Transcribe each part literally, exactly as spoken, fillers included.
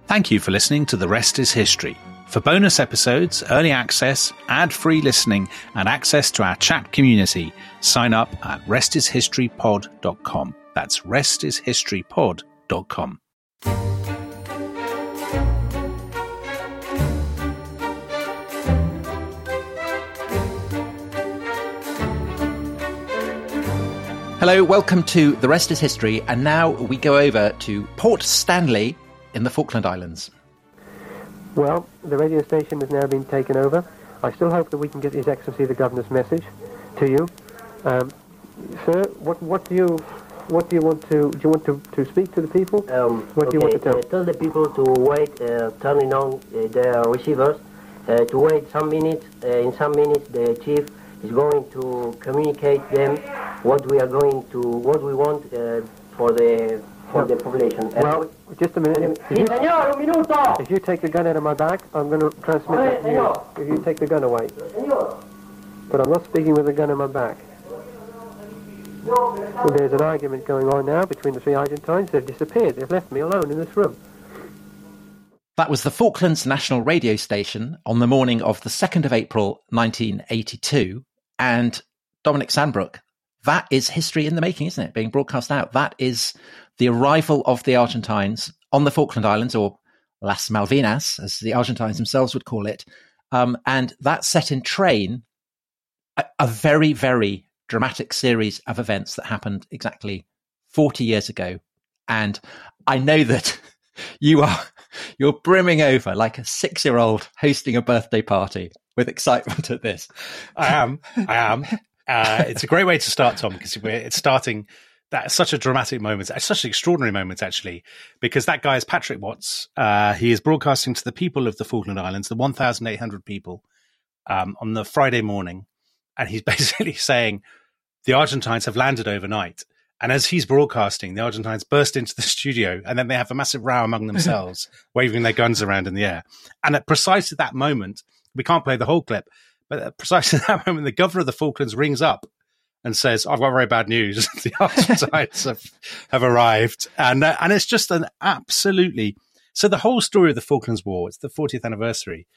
Thank you for listening to The Rest is History. For bonus episodes, early access, ad-free listening, and access to our chat community, sign up at rest is history pod dot com. That's rest is history pod dot com. Hello, welcome to The Rest is History, and now we go over to Port Stanley in the Falkland Islands. Well, the radio station has now been taken over. I still hope that we can get His Excellency the Governor's message to you. Um, sir, what, what do you what do you want to do? You want to, to speak to the people? Um, what okay, do you want to tell? Uh, tell the people to wait, uh, turning on uh, their receivers, uh, to wait some minutes. Uh, in some minutes, the chief is going to communicate them what we are going to, what we want uh, for the for the population. Well, uh, just a minute. If you, Señor, un minuto. If you take the gun out of my back, I'm going to transmit that news. If you take the gun away. Señor. But I'm not speaking with the gun in my back. Well, there's an argument going on now between the three Argentines. They've disappeared. They've left me alone in this room. That was the Falklands National Radio Station on the morning of the second of April, nineteen eighty-two. And Dominic Sandbrook, that is history in the making, isn't it? Being broadcast out. That is the arrival of the Argentines on the Falkland Islands, or Las Malvinas, as the Argentines themselves would call it. Um, and that set in train a, a very, very dramatic series of events that happened exactly forty years ago. And I know that you are, you're brimming over like a six-year-old hosting a birthday party with excitement at this. I am. I am. Uh, it's a great way to start, Tom, because we're, it's starting. That's such a dramatic moment. It's such an extraordinary moment, actually, because that guy is Patrick Watts. Uh, he is broadcasting to the people of the Falkland Islands, the one thousand eight hundred people, um, on the Friday morning. And he's basically saying the Argentines have landed overnight. And as he's broadcasting, the Argentines burst into the studio, and then they have a massive row among themselves, waving their guns around in the air. And at precisely that moment, we can't play the whole clip, but at precisely that moment, the governor of the Falklands rings up and says, I've got very bad news. The Argentines have, have arrived. And uh, and it's just an absolutely... So the whole story of the Falklands War, it's the fortieth anniversary.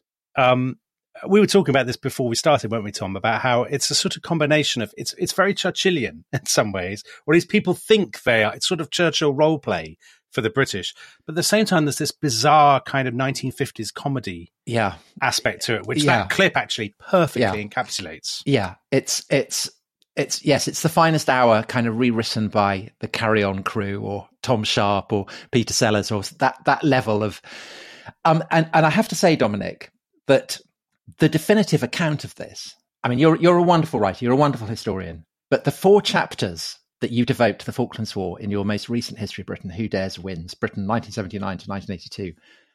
Um, we were talking about this before we started, weren't we, Tom, about how it's a sort of combination of... It's it's very Churchillian in some ways, or at least people think they are. It's sort of Churchill role play for the British. But at the same time, there's this bizarre kind of nineteen fifties comedy yeah. aspect to it, which yeah. that clip actually perfectly yeah. encapsulates. Yeah, it's... it's It's yes, it's the finest hour, kind of rewritten by the Carry On crew or Tom Sharp or Peter Sellers, or that that level of. Um, and and I have to say, Dominic, that the definitive account of this. I mean, you're you're a wonderful writer, you're a wonderful historian, but the four chapters that you devote to the Falklands War in your most recent History of Britain, Who Dares Wins, Britain nineteen seventy-nine to nineteen eighty-two,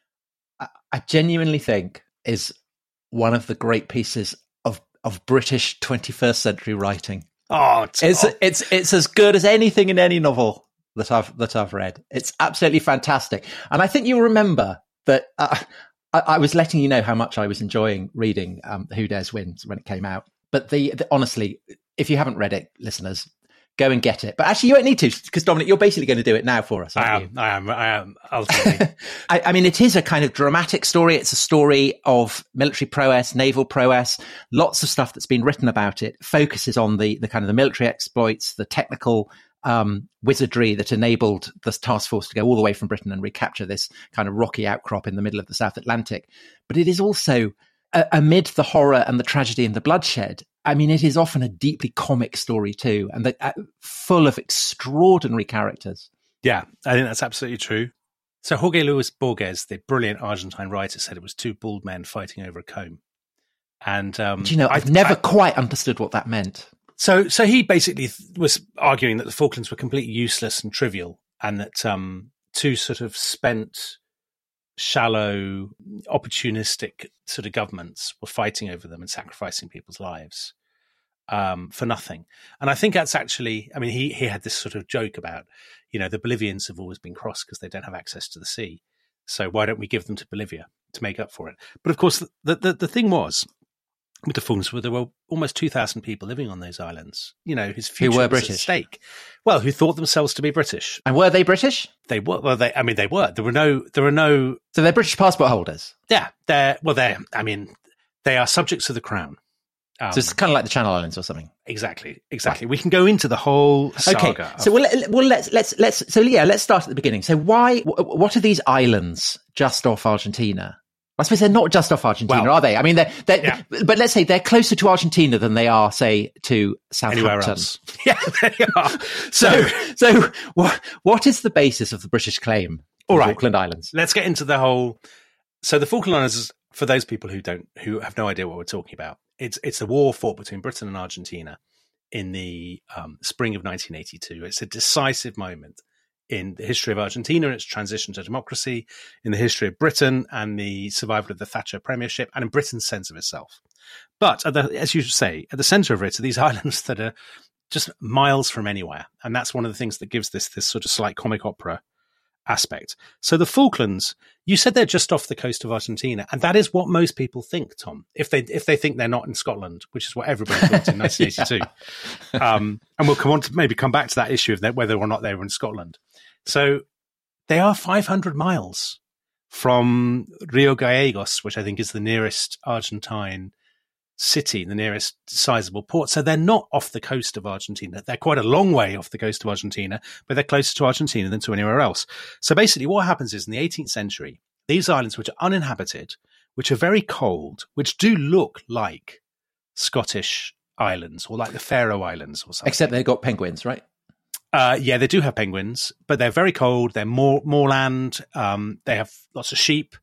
I, I genuinely think is one of the great pieces of of British twenty-first century writing. Oh, it's it's it's as good as anything in any novel that I've that I've read. It's absolutely fantastic, and I think you'll remember that uh, I, I was letting you know how much I was enjoying reading um, Who Dares Wins when it came out. But the, the honestly, if you haven't read it, listeners, go and get it. But actually, you don't need to, because Dominic, you're basically going to do it now for us, aren't I am. you? I am. I am. Ultimately, I, I mean, it is a kind of dramatic story. It's a story of military prowess, naval prowess. Lots of stuff that's been written about it focuses on the the kind of the military exploits, the technical um, wizardry that enabled the task force to go all the way from Britain and recapture this kind of rocky outcrop in the middle of the South Atlantic. But it is also, uh, amid the horror and the tragedy and the bloodshed, I mean, it is often a deeply comic story too, and the, uh, full of extraordinary characters. Yeah, I think that's absolutely true. So Jorge Luis Borges, the brilliant Argentine writer, said it was two bald men fighting over a comb. And um, do you know, I've I, never I, quite understood what that meant. So, so he basically th- was arguing that the Falklands were completely useless and trivial, and that um, two sort of spent, shallow, opportunistic sort of governments were fighting over them and sacrificing people's lives um, for nothing. And I think that's actually, I mean, he, he had this sort of joke about, you know, the Bolivians have always been cross because they don't have access to the sea. So why don't we give them to Bolivia to make up for it? But of course, the, the, the thing was, with the Falklands, where there were almost two thousand people living on those islands. You know, his future who were was British. at stake. Well, who thought themselves to be British. And were they British? They were. Well, they. I mean, they were. There were no. There were no. So they're British passport holders. Yeah. They're. Well, they're. I mean, they are subjects of the crown. Um, So it's kind of like the Channel Islands or something. exactly. Exactly. We can go into the whole saga. Okay. of- So well, let- well, let's let's let's. So yeah, let's start at the beginning. So why? wh- What are these islands just off Argentina? I suppose they're not just off Argentina, Well, are they? I mean, they're, they're yeah. but let's say they're closer to Argentina than they are, say, to Southampton. anywhere else. Yeah, they are. So, So, so what what is the basis of the British claim? to All the right. Falkland Islands. let's get into the whole. So the Falkland Islands, for those people who don't, who have no idea what we're talking about, it's it's a war fought between Britain and Argentina in the um, spring of nineteen eighty-two. It's a decisive moment in the history of Argentina and its transition to democracy, in the history of Britain and the survival of the Thatcher premiership, and in Britain's sense of itself. But at the, as you say, at the centre of it are these islands that are just miles from anywhere, and that's one of the things that gives this this sort of slight comic opera aspect. So the Falklands, you said they're just off the coast of Argentina, and that is what most people think, Tom. If they if they think they're not in Scotland, which is what everybody thought in nineteen eighty-two, um, and we'll come on to maybe come back to that issue of that, whether or not they were in Scotland. So they are five hundred miles from Rio Gallegos, which I think is the nearest Argentine city, the nearest sizable port. So they're not off the coast of Argentina. They're quite a long way off the coast of Argentina, but they're closer to Argentina than to anywhere else. So basically what happens is in the eighteenth century, these islands, which are uninhabited, which are very cold, which do look like Scottish islands or like the Faroe Islands or something. Except they've got penguins, right? Uh, yeah, they do have penguins, but they're very cold. They're more moorland. Um, they have lots of sheep.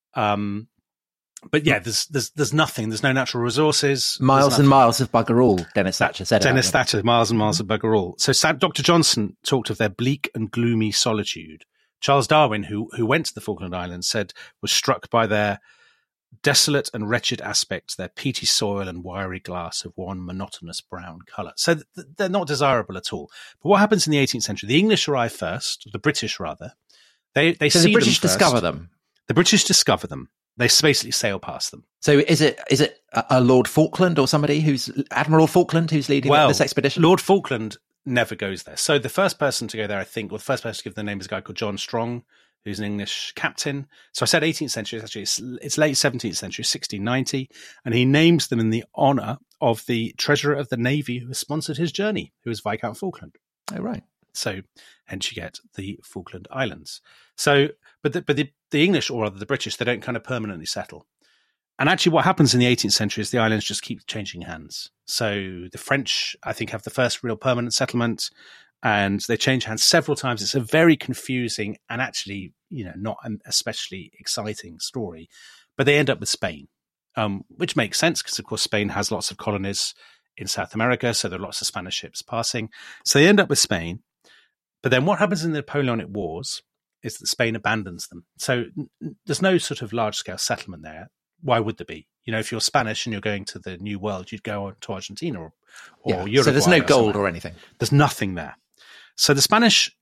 Um, but yeah, there's there's there's nothing. There's no natural resources. Miles and miles of bugger all, Dennis Thatcher said. Dennis about them. Thatcher, miles and miles of bugger all. So Sa- Doctor Johnson talked of their bleak and gloomy solitude. Charles Darwin, who who went to the Falkland Islands, said was struck by their desolate and wretched aspect, their peaty soil and wiry glass of one monotonous brown colour. So th- they're not desirable at all. But what happens in the eighteenth century? The English arrive first, the British rather. They they So see the British them first. discover them. The British discover them. They basically sail past them. So is it is it a, a Lord Falkland or somebody who's Admiral Falkland who's leading Well, this expedition? Lord Falkland never goes there. So the first person to go there, I think, or the first person to give the name is a guy called John Strong, who's an English captain. So I said eighteenth century, it's actually it's, it's late seventeenth century, sixteen ninety, and he names them in the honour of the Treasurer of the Navy who has sponsored his journey, who is Viscount Falkland. Oh, right. So hence you get the Falkland Islands. So, but the, but the, the English, or rather the British, they don't kind of permanently settle. And actually what happens in the eighteenth century is the islands just keep changing hands. So the French, I think, have the first real permanent settlement, and they change hands several times. It's a very confusing and actually, you know, not an especially exciting story. But they end up with Spain, um, which makes sense because, of course, Spain has lots of colonies in South America, so there are lots of Spanish ships passing. So they end up with Spain. But then what happens in the Napoleonic Wars is that Spain abandons them. So n- there's no sort of large-scale settlement there. Why would there be? You know, if you're Spanish and you're going to the New World, you'd go to Argentina or, or Yeah. Uruguay. So there's no or gold somewhere. or anything. There's nothing there. So the Spanish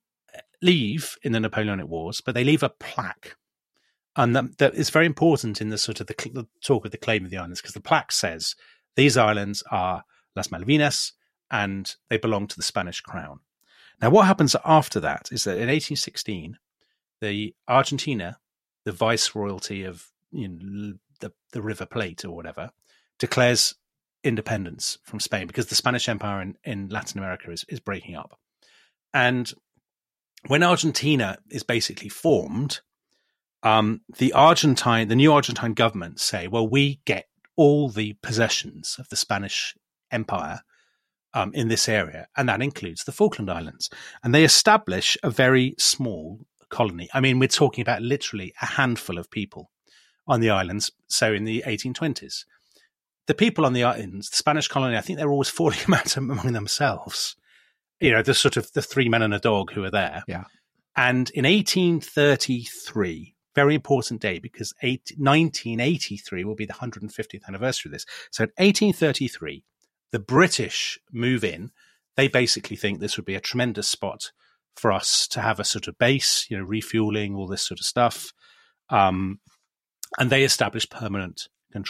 leave in the Napoleonic Wars, but they leave a plaque. And that, that is very important in the sort of the, the talk of the claim of the islands, because the plaque says these islands are Las Malvinas and they belong to the Spanish crown. Now, what happens after that is that in eighteen sixteen, the Argentina, the viceroyalty of you know, the, the River Plate or whatever, declares independence from Spain because the Spanish Empire in, in Latin America is, is breaking up. And when Argentina is basically formed, um, the Argentine, the new Argentine government say, well, we get all the possessions of the Spanish Empire um, in this area, and that includes the Falkland Islands. And they establish a very small colony. I mean, we're talking about literally a handful of people on the islands. So in the eighteen twenties, the people on the islands, the Spanish colony, I think they're always falling out among themselves. You know, the sort of the three men and a dog who are there. Yeah. And in eighteen thirty-three, very important date because eight, nineteen eighty-three will be the one hundred fiftieth anniversary of this. So in eighteen thirty-three, the British move in. They basically think this would be a tremendous spot for us to have a sort of base, you know, refueling, all this sort of stuff. Um, and they establish permanent control.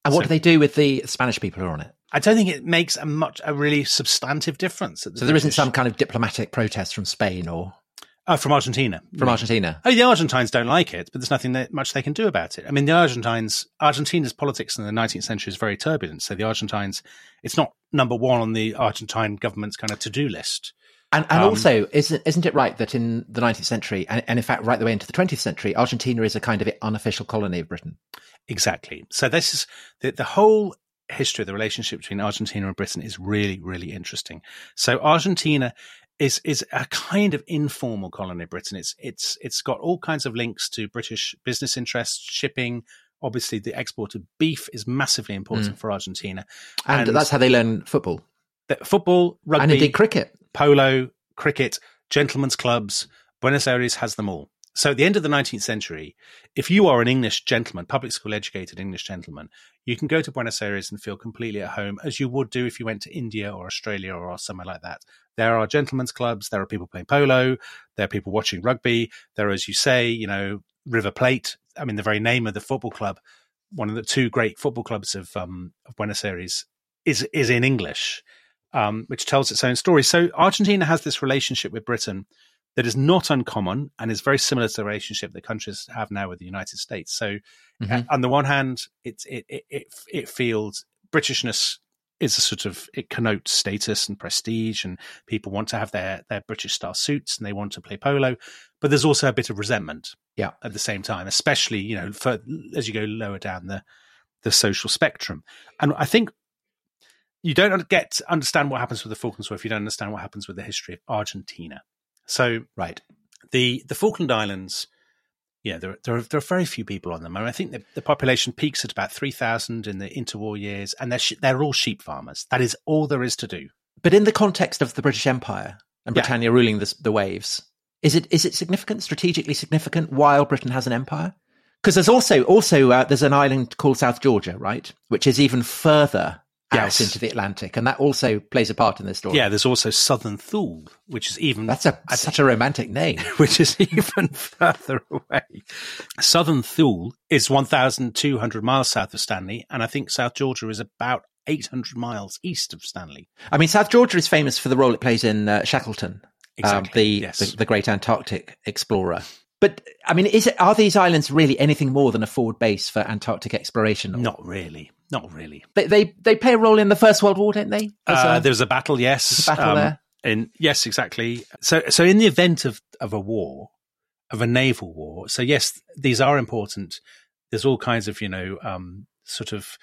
And what So- do they do with the Spanish people who are on it? I don't think it makes a much a really substantive difference. At the So there isn't British- some kind of diplomatic protest from Spain or oh, from Argentina. from Argentina? Oh, the Argentines don't like it, but there's nothing that much they can do about it. I mean, the Argentines, Argentina's politics in the nineteenth century is very turbulent. So the Argentines, it's not number one on the Argentine government's kind of to-do list. And, and Um, also, isn't isn't it right that in the nineteenth century, and, and in fact right the way into the twentieth century, Argentina is a kind of unofficial colony of Britain? Exactly. So this is the, the whole history of the relationship between Argentina and Britain is really, really interesting. So Argentina is is a kind of informal colony of Britain. It's it's it's got all kinds of links to British business interests, shipping. Obviously, the export of beef is massively important Mm. for Argentina, And, that's how they learn football. the football, rugby, And indeed cricket. polo, cricket, gentlemen's clubs. Buenos Aires has them all. So at the end of the nineteenth century, if you are an English gentleman, public school educated English gentleman, you can go to Buenos Aires and feel completely at home, as you would do if you went to India or Australia or somewhere like that. There are gentlemen's clubs. There are people playing polo. There are people watching rugby. There are, as you say, you know, River Plate. I mean, the very name of the football club, one of the two great football clubs of, um, of Buenos Aires, is is in English, um, which tells its own story. So Argentina has this relationship with Britain that is not uncommon and is very similar to the relationship that countries have now with the United States. So, Mhm. uh, on the one hand, it's it it it, it feels Britishness is a sort of it connotes status and prestige, and people want to have their their British style suits and they want to play polo. But there's also a bit of resentment, Yeah. at the same time, especially you know for as you go lower down the the social spectrum. And I think you don't get to understand what happens with the Falklands War if you don't understand what happens with the history of Argentina. So Right. the the Falkland Islands, yeah, there there are, there are very few people on them. I mean, I think the, the population peaks at about three thousand in the interwar years, and they're sh- they're all sheep farmers. That is all there is to do. But in the context of the British Empire and Yeah. Britannia ruling the, the waves, is it is it significant, strategically significant, while Britain has an empire? Because there's also also uh, there's an island called South Georgia, right, which is even further Yes. out into the Atlantic, and that also plays a part in this story. Yeah, there's also Southern Thule, which is even That's a such a romantic name. which is even further away. Southern Thule is one thousand two hundred miles south of Stanley, and I think South Georgia is about eight hundred miles east of Stanley. I mean, South Georgia is famous for the role it plays in uh, Shackleton, Exactly, um, the, yes. the the great Antarctic explorer. But I mean, is it are these islands really anything more than a forward base for Antarctic exploration? Not really. Not really. They they, they play a role in the First World War, don't they? As Uh, a- there's a battle, yes. There's a battle there. In, yes, exactly. So, so in the event of, of a war, of a naval war, so yes, these are important. There's all kinds of, you know, um, sort of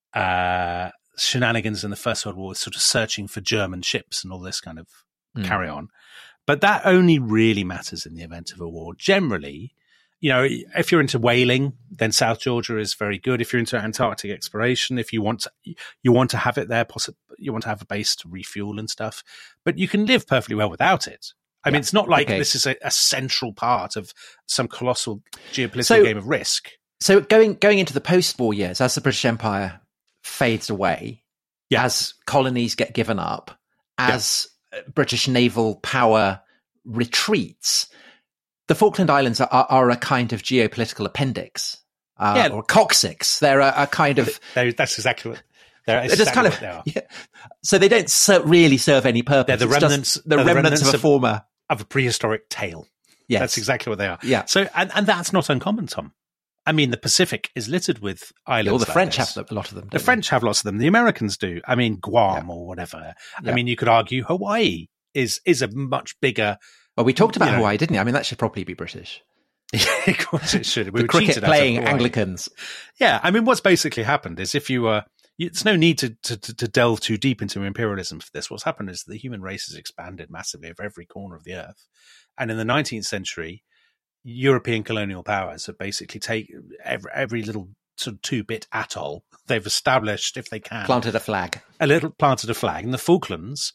uh, shenanigans in the First World War, sort of searching for German ships and all this kind of Mm. carry on. But that only really matters in the event of a war. Generally, you know, if you're into whaling, then South Georgia is very good. If you're into Antarctic exploration, if you want to, you want to have it there, possibly you want to have a base to refuel and stuff, but you can live perfectly well without it. I mean, Yeah. it's not like Okay. this is a, a central part of some colossal geopolitical So- game of risk. So going going into the post-war years, as the British Empire fades away, Yeah. as colonies get given up, as British naval power retreats, the Falkland Islands are, are, are a kind of geopolitical appendix, uh, Yeah. or coccyx. They're a, a kind of They, that's exactly what they're, they're just exactly kind what of they are. yeah. So they don't ser- really serve any purpose. They're the It's just remnants- the they're the remnants, remnants of a of- former. Of a prehistoric tale. Yes, That's exactly what they are. Yeah. So, and, and that's not uncommon, Tom. I mean, the Pacific is littered with islands. All the like French this. have a lot of them. The don't they? French have lots of them. The Americans do. I mean, Guam or whatever. Yeah. I mean, you could argue Hawaii is is a much bigger. Well, we talked about you know. Hawaii, didn't we? I mean, that should probably be British. Of course, it should. We The were cricket cheated out of playing Hawaii. Anglicans. Yeah, I mean, what's basically happened is if you were, uh, it's no need to, to to delve too deep into imperialism for this. What's happened is the human race has expanded massively over every corner of the earth, and in the nineteenth century, European colonial powers have basically taken every, every little sort of two-bit atoll they've established, if they can, Planted a flag. a little planted a flag. In the Falklands,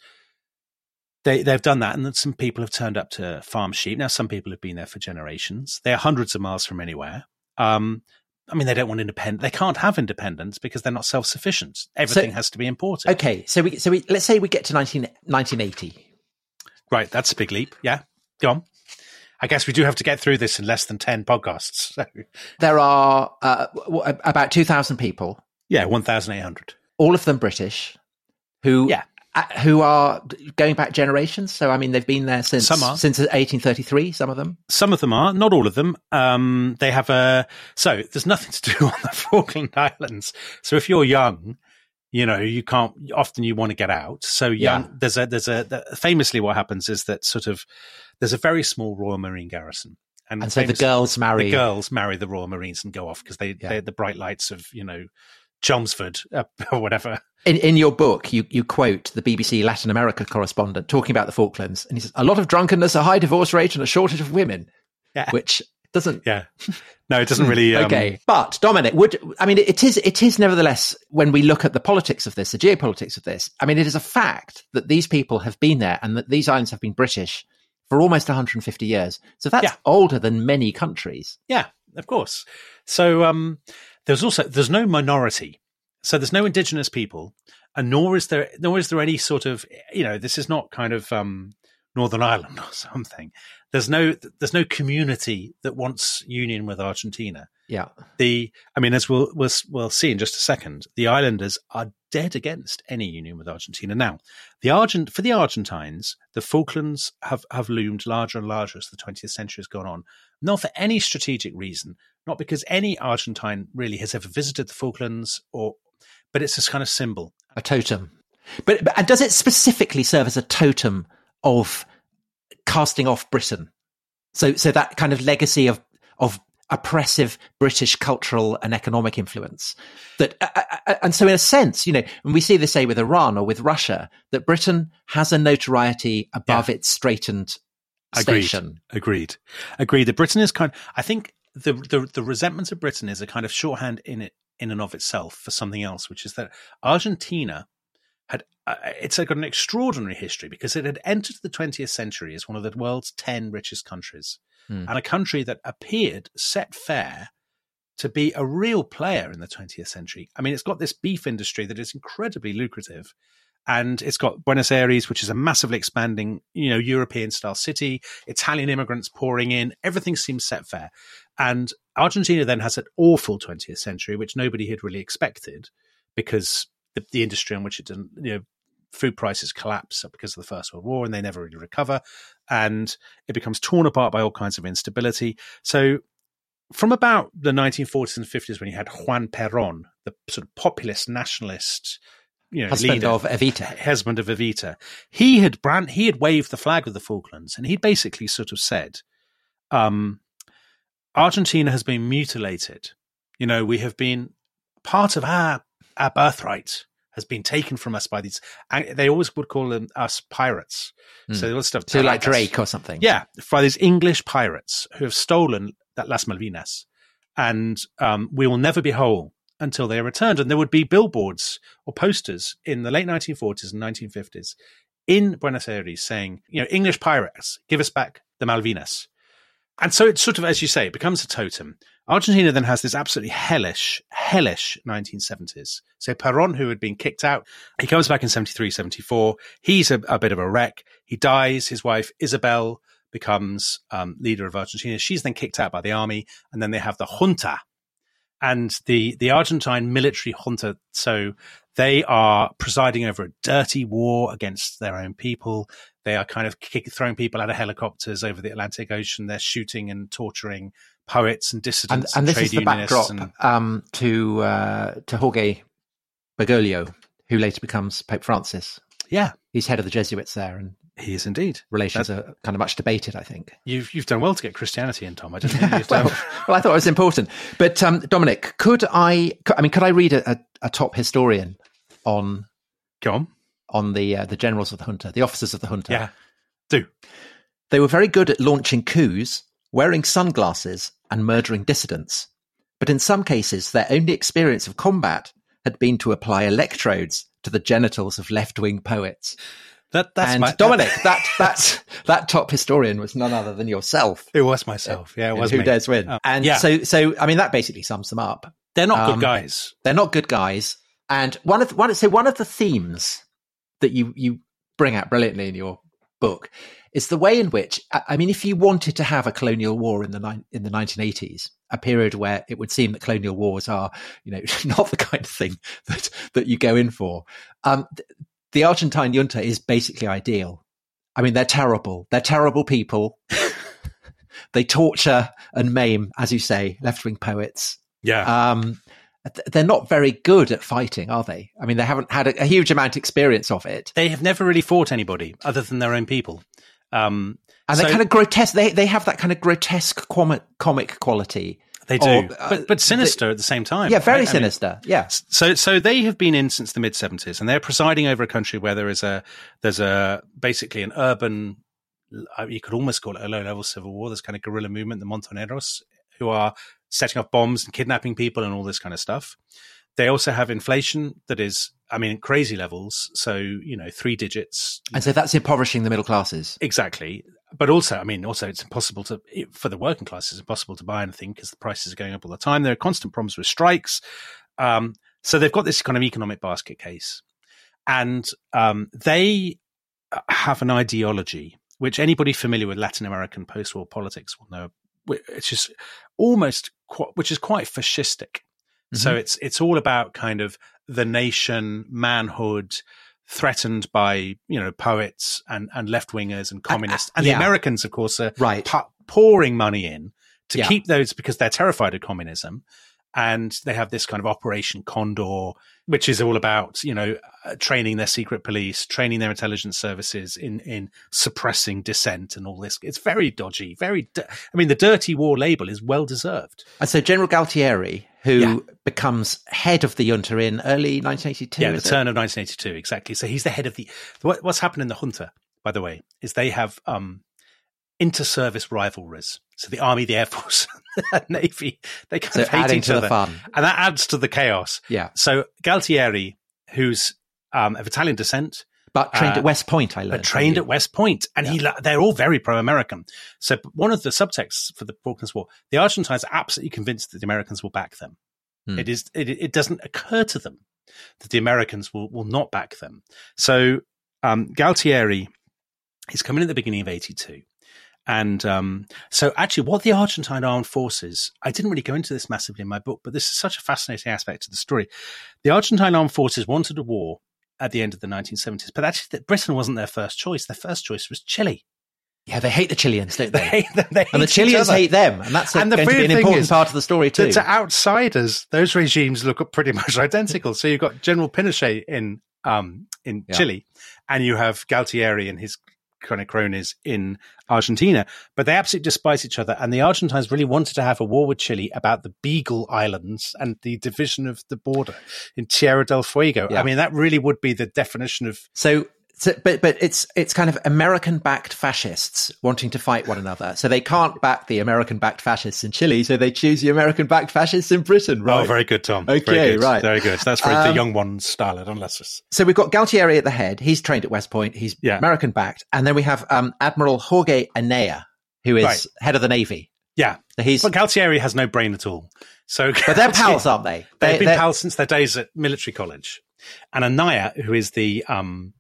they they've done that, and then some people have turned up to farm sheep. Now, some people have been there for generations. They're hundreds of miles from anywhere. Um, I mean, they don't want independence. They can't have independence because they're not self-sufficient. Everything So- has to be imported. Okay, so we so we let's say we get to nineteen, nineteen eighty. Right, that's a big leap. Yeah, go on. I guess we do have to get through this in less than ten podcasts. So. There are uh, w- about two thousand people Yeah, one thousand eight hundred. All of them British, who Yeah. uh, who are going back generations. So, I mean, they've been there since Some are. since eighteen thirty-three, some of them. Some of them are, not all of them. Um, they have a, so there's nothing to do on the Falkland Islands. So if you're young, you know, you can't, often you want to get out. So young, Yeah. there's a, there's a, the, famously what happens is that sort of, there's a very small Royal Marine garrison. And so the famously, girls marry. The girls marry the Royal Marines and go off because they, Yeah. they're the bright lights of, you know, Chelmsford uh, or whatever. In, in your book, you, you quote the B B C Latin America correspondent talking about the Falklands. And he says, a lot of drunkenness, a high divorce rate, and a shortage of women, Yeah. which doesn't. Yeah. No, it doesn't really. Um, Okay. But Dominic, would, I mean, it is, it is nevertheless, when we look at the politics of this, the geopolitics of this, I mean, it is a fact that these people have been there and that these islands have been British for almost one hundred fifty years. So that's Yeah. older than many countries. Yeah, of course. So um, there's also there's no minority, so there's no indigenous people, and nor is there nor is there any sort of, you know, this is not kind of um, Northern Ireland or something. There's no there's no community that wants union with Argentina. Yeah. The I mean, as we'll we'll, we'll see in just a second, the islanders are dead against any union with Argentina. Now, the Argent for the Argentines, the Falklands have, have loomed larger and larger as the twentieth century has gone on. Not for any strategic reason, not because any Argentine really has ever visited the Falklands, or but it's this kind of symbol. A totem. But, but and does it specifically serve as a totem of casting off Britain? So so that kind of legacy of of oppressive British cultural and economic influence. That uh, uh, and so in a sense, you know, when we see this, say, with Iran or with Russia, that Britain has a notoriety above Yeah. its straitened Agreed. station. Agreed. Agreed. That Britain is kind. I think the, the the resentment of Britain is a kind of shorthand in it in and of itself for something else, which is that Argentina had uh, it's got an extraordinary history because it had entered the twentieth century as one of the world's ten richest countries, Hmm. and a country that appeared set fair to be a real player in the twentieth century. I mean, it's got this beef industry that is incredibly lucrative. And it's got Buenos Aires, which is a massively expanding, you know, European-style city. Italian immigrants pouring in. Everything seems set fair. And Argentina then has an awful twentieth century, which nobody had really expected because the, the industry on which it didn't, you know, food prices collapse because of the First World War and they never really recover. And it becomes torn apart by all kinds of instability. So from about the nineteen forties and fifties, when you had Juan Perón, the sort of populist nationalist, you know, Husband leader, of Evita. husband of Evita, he had brand, he had waved the flag of the Falklands, and he basically sort of said, um, "Argentina has been mutilated. You know, we have been part of our our birthright has been taken from us by these." And they always would call them us pirates. Mm. So all stuff, So like us- Drake or something. yeah, by these English pirates who have stolen that Las Malvinas, and um, we will never be whole until they are returned. And there would be billboards or posters in the late nineteen forties and nineteen fifties in Buenos Aires saying, you know, English pirates, give us back the Malvinas. And so it's sort of, as you say, it becomes a totem. Argentina then has this absolutely hellish, hellish nineteen seventies. So Perón, who had been kicked out, he comes back in seventy-three, seventy-four. He's a, a bit of a wreck. He dies. His wife, Isabel, becomes um, leader of Argentina. She's then kicked out by the army. And then they have the junta. And the, the Argentine military junta, so they are presiding over a dirty war against their own people. They are kind of kick, throwing people out of helicopters over the Atlantic Ocean. They're shooting and torturing poets and And, dissidents and and, this trade is the unionists. backdrop And, um, to uh, to Jorge Bergoglio, who later becomes Pope Francis. yeah, He's head of the Jesuits there, and he is indeed. relations are kind of much debated, I think. You've you've done well to get Christianity in, Tom. I didn't think you'd well, done. well, I thought it was important. But um, Dominic, could I? Could, I mean, could I read a, a, a top historian on Go on. on the uh, the generals of the junta, the officers of the junta? Yeah, do. They were very good at launching coups, wearing sunglasses, and murdering dissidents. But in some cases, their only experience of combat had been to apply electrodes to the genitals of left-wing poets. That that's and my, Dominic, that that that top historian was none other than yourself. It was myself. Yeah, it was Who me. Dares Win? Oh, and yeah. so, so I mean, that basically sums them up. They're not um, good guys. They're not good guys. And one of the, one, so one of the themes that you you bring out brilliantly in your book is the way in which, I mean, if you wanted to have a colonial war in the ni- in the nineteen eighties, a period where it would seem that colonial wars are, you know, not the kind of thing that, that you go in for, um, th- the Argentine junta is basically ideal. I mean, they're terrible. They're terrible people. They torture and maim, as you say, left-wing poets. Yeah. Um, they're not very good at fighting, are they? I mean, they haven't had a, a huge amount of experience of it. They have never really fought anybody other than their own people. Um, and so, they're kind of grotesque. They they have that kind of grotesque comic, comic quality. They do, or, uh, but, but sinister they, at the same time. Yeah, very right? sinister. I mean, yeah. So so they have been in since the mid seventies, and they're presiding over a country where there is a there's a basically an urban, you could almost call it a low level civil war. There's kind of guerrilla movement, the Montoneros, who are setting off bombs and kidnapping people and all this kind of stuff. They also have inflation that is, I mean, crazy levels. So, you know, three digits. And so that's impoverishing the middle classes. Exactly. But also, I mean, also it's impossible to, for the working class, it's impossible to buy anything because the prices are going up all the time. There are constant problems with strikes. Um, so they've got this kind of economic basket case. And um, they have an ideology, which anybody familiar with Latin American post-war politics will know. It's just almost, which is quite fascistic. Mm-hmm. So it's it's all about kind of the nation, manhood, threatened by, you know, poets and, and left-wingers and communists. Uh, uh, and yeah. the Americans, of course, are right. pu- pouring money in to yeah. keep those because they're terrified of communism. And they have this kind of Operation Condor, which is all about, you know, uh, training their secret police, training their intelligence services in, in suppressing dissent and all this. It's very dodgy, very, di- I mean, the dirty war label is well deserved. And so General Galtieri, who yeah. becomes head of the junta in early nineteen eighty-two. Yeah, the turn of nineteen eighty-two, exactly. So he's the head of the, what, what's happened in the junta, by the way, is they have, um, inter-service rivalries. So the Army, the Air Force, the Navy, they kind so of hate adding each to other. The fun. And that adds to the chaos. Yeah. So Galtieri, who's um, of Italian descent. But trained uh, at West Point, I learned. But trained at West Point. And yeah. he, they're all very pro-American. So one of the subtexts for the Falklands War, the Argentines are absolutely convinced that the Americans will back them. Hmm. It is. It, it doesn't occur to them that the Americans will, will not back them. So um, Galtieri is coming at the beginning of eighty-two. And um, so actually what the Argentine armed forces, I didn't really go into this massively in my book, but this is such a fascinating aspect of the story. The Argentine armed forces wanted a war at the end of the nineteen seventies, but actually Britain wasn't their first choice. Their first choice was Chile. Yeah, they hate the Chileans, don't they? They hate them. They hate and the Chileans hate them. And that's a, and the going to be an important part of the story too. To outsiders, those regimes look pretty much identical. So you've got General Pinochet in um, in yeah. Chile, and you have Galtieri and his kind of cronies in Argentina, but they absolutely despise each other. And the Argentines really wanted to have a war with Chile about the Beagle Islands and the division of the border in Tierra del Fuego. Yeah. I mean, that really would be the definition of... So, so but but it's it's kind of American-backed fascists wanting to fight one another. So they can't back the American-backed fascists in Chile, so they choose the American-backed fascists in Britain, right? Oh, very good, Tom. Okay, very good. right. Very good. That's very um, the young one style, unless it's... So we've got Galtieri at the head. He's trained at West Point. He's yeah. American-backed. And then we have um, Admiral Jorge Anaya, who is right. head of the Navy. Yeah. So he's... But Galtieri has no brain at all. So, But they're pals, aren't they? They've they, been they're... pals since their days at military college. And Anaya, who is the... um.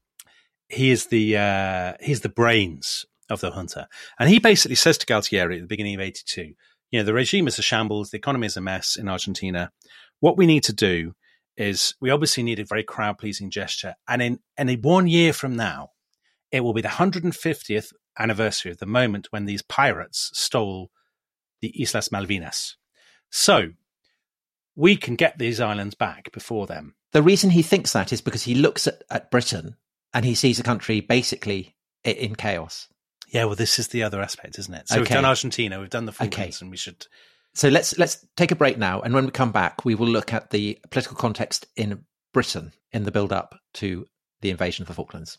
He is the uh, he's the brains of the junta, and he basically says to Galtieri at the beginning of eighty-two, you know, the regime is a shambles, the economy is a mess in Argentina. What we need to do is we obviously need a very crowd pleasing gesture, and in and in one year from now, it will be the one hundred fiftieth anniversary of the moment when these pirates stole the Islas Malvinas. So we can get these islands back before them. The reason he thinks that is because he looks at, at Britain. And he sees the country basically in chaos. Yeah, well, this is the other aspect, isn't it? So okay. we've done Argentina, we've done the Falklands, okay. and we should... So let's let's take a break now. And when we come back, we will look at the political context in Britain in the build-up to the invasion of the Falklands.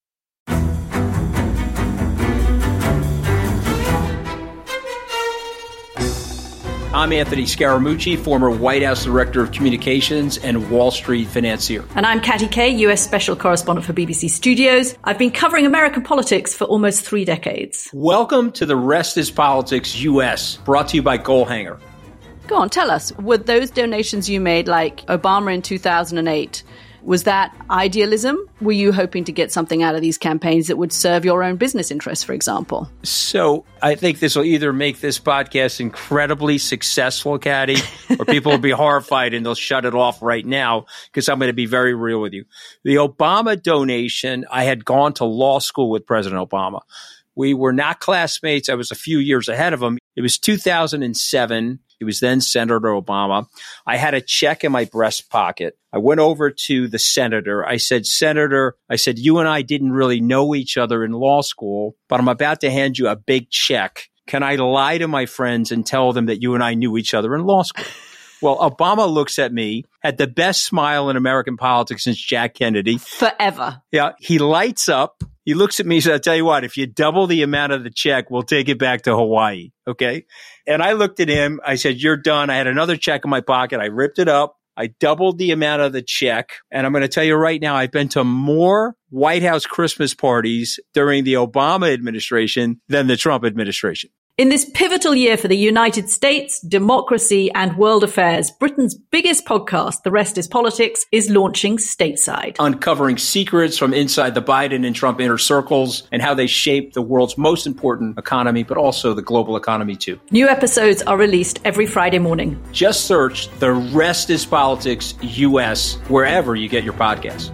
I'm Anthony Scaramucci, former White House Director of Communications and Wall Street financier. And I'm Katty Kay, U S Special Correspondent for B B C Studios. I've been covering American politics for almost three decades. Welcome to The Rest is Politics U S, brought to you by Goalhanger. Go on, tell us, were those donations you made, like Obama in two thousand eight, Was that idealism? Were you hoping to get something out of these campaigns that would serve your own business interests, for example? So I think this will either make this podcast incredibly successful, Caddy, or people will be horrified and they'll shut it off right now because I'm going to be very real with you. The Obama donation, I had gone to law school with President Obama. We were not classmates. I was a few years ahead of him. It was two thousand seven. He was then Senator Obama. I had a check in my breast pocket. I went over to the senator. I said, Senator, I said, you and I didn't really know each other in law school, but I'm about to hand you a big check. Can I lie to my friends and tell them that you and I knew each other in law school? Well, Obama looks at me, had the best smile in American politics since Jack Kennedy. Forever. Yeah. He lights up. He looks at me and says, I'll tell you what, if you double the amount of the check, we'll take it back to Hawaii. Okay. And I looked at him. I said, you're done. I had another check in my pocket. I ripped it up. I doubled the amount of the check. And I'm going to tell you right now, I've been to more White House Christmas parties during the Obama administration than the Trump administration. In this pivotal year for the United States, democracy, and world affairs, Britain's biggest podcast, The Rest is Politics, is launching stateside. Uncovering secrets from inside the Biden and Trump inner circles and how they shape the world's most important economy, but also the global economy too. New episodes are released every Friday morning. Just search The Rest is Politics U S wherever you get your podcasts.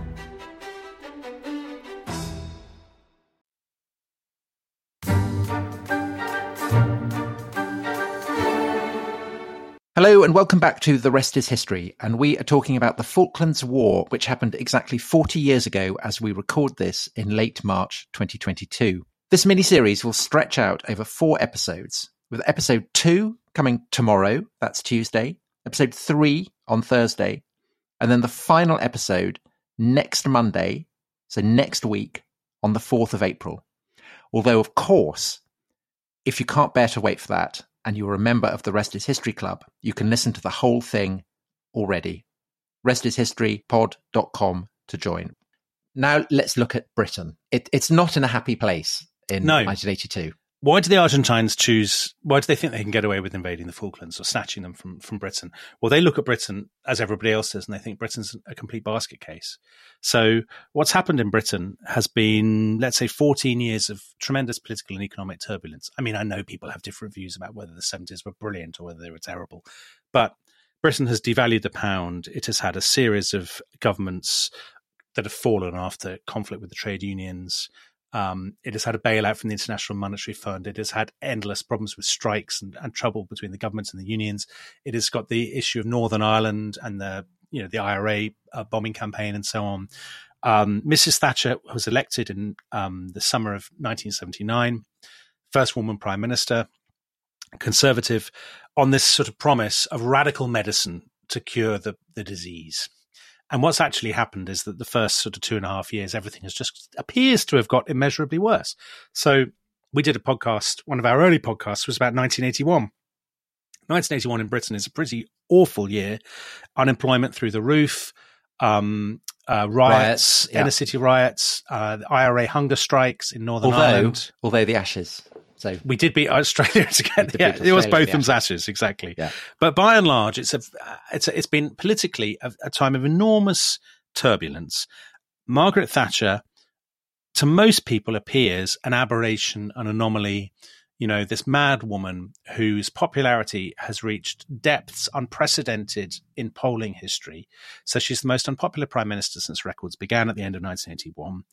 Hello and welcome back to The Rest is History, and we are talking about the Falklands War, which happened exactly forty years ago as we record this in late March twenty twenty-two. This mini-series will stretch out over four episodes, with episode two coming tomorrow, that's Tuesday, episode three on Thursday, and then the final episode next Monday, so next week, on the fourth of April. Although, of course, if you can't bear to wait for that, and you're a member of the Rest is History Club, you can listen to the whole thing already. rest is history pod dot com to join. Now let's look at Britain. It, it's not in a happy place in no. nineteen eighty-two. Why do the Argentines choose, why do they think they can get away with invading the Falklands or snatching them from, from Britain? Well, they look at Britain as everybody else does, and they think Britain's a complete basket case. So what's happened in Britain has been, let's say, fourteen years of tremendous political and economic turbulence. I mean, I know people have different views about whether the seventies were brilliant or whether they were terrible, but Britain has devalued the pound. It has had a series of governments that have fallen after conflict with the trade unions. Um, it has had a bailout from the International Monetary Fund. It has had endless problems with strikes and, and trouble between the governments and the unions. It has got the issue of Northern Ireland and the, you know, the I R A uh, bombing campaign and so on. Um, Missus Thatcher was elected in um, the summer of nineteen seventy-nine, first woman prime minister, conservative, on this sort of promise of radical medicine to cure the, the disease. And what's actually happened is that the first sort of two and a half years, everything has just appears to have got immeasurably worse. So we did a podcast, one of our early podcasts was about nineteen eighty-one. nineteen eighty-one in Britain is a pretty awful year. Unemployment through the roof, um, uh, riots, Riots, yeah. inner city riots, uh, the I R A hunger strikes in Northern Although, Ireland. although the Ashes. So We did beat Australia together. did Yeah, beat it was Australia, Botham's yeah. ashes, exactly. Yeah. But by and large, it's a, it's a, it's been politically a, a time of enormous turbulence. Margaret Thatcher, to most people, appears an aberration, an anomaly. You know, this mad woman whose popularity has reached depths unprecedented in polling history. So she's the most unpopular prime minister since records began at the end of nineteen eighty-one.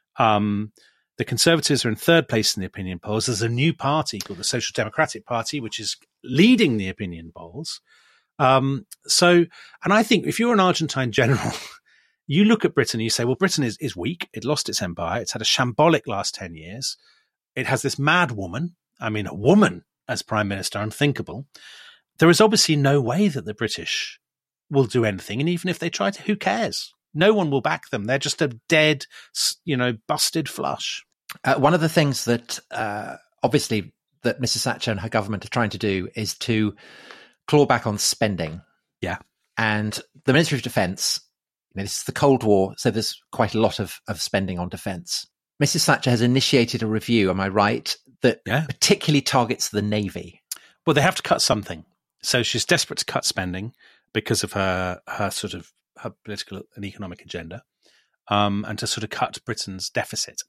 Um, The Conservatives are in third place in the opinion polls. There's a new party called the Social Democratic Party, which is leading the opinion polls. Um, so, and I think if you're an Argentine general, you look at Britain and you say, well, Britain is, is weak. It lost its empire. It's had a shambolic last ten years. It has this mad woman. I mean, a woman as prime minister, unthinkable. There is obviously no way that the British will do anything. And even if they try to, who cares? No one will back them. They're just a dead, you know, busted flush. Uh, one of the things that uh, obviously that Missus Thatcher and her government are trying to do is to claw back on spending. Yeah. And the Ministry of Defence, you know, this is the Cold War, so there's quite a lot of, of spending on defence. Missus Thatcher has initiated a review, am I right, that Yeah. particularly targets the Navy. Well, they have to cut something. So she's desperate to cut spending because of her her sort of her political and economic agenda, um, and to sort of cut Britain's deficit.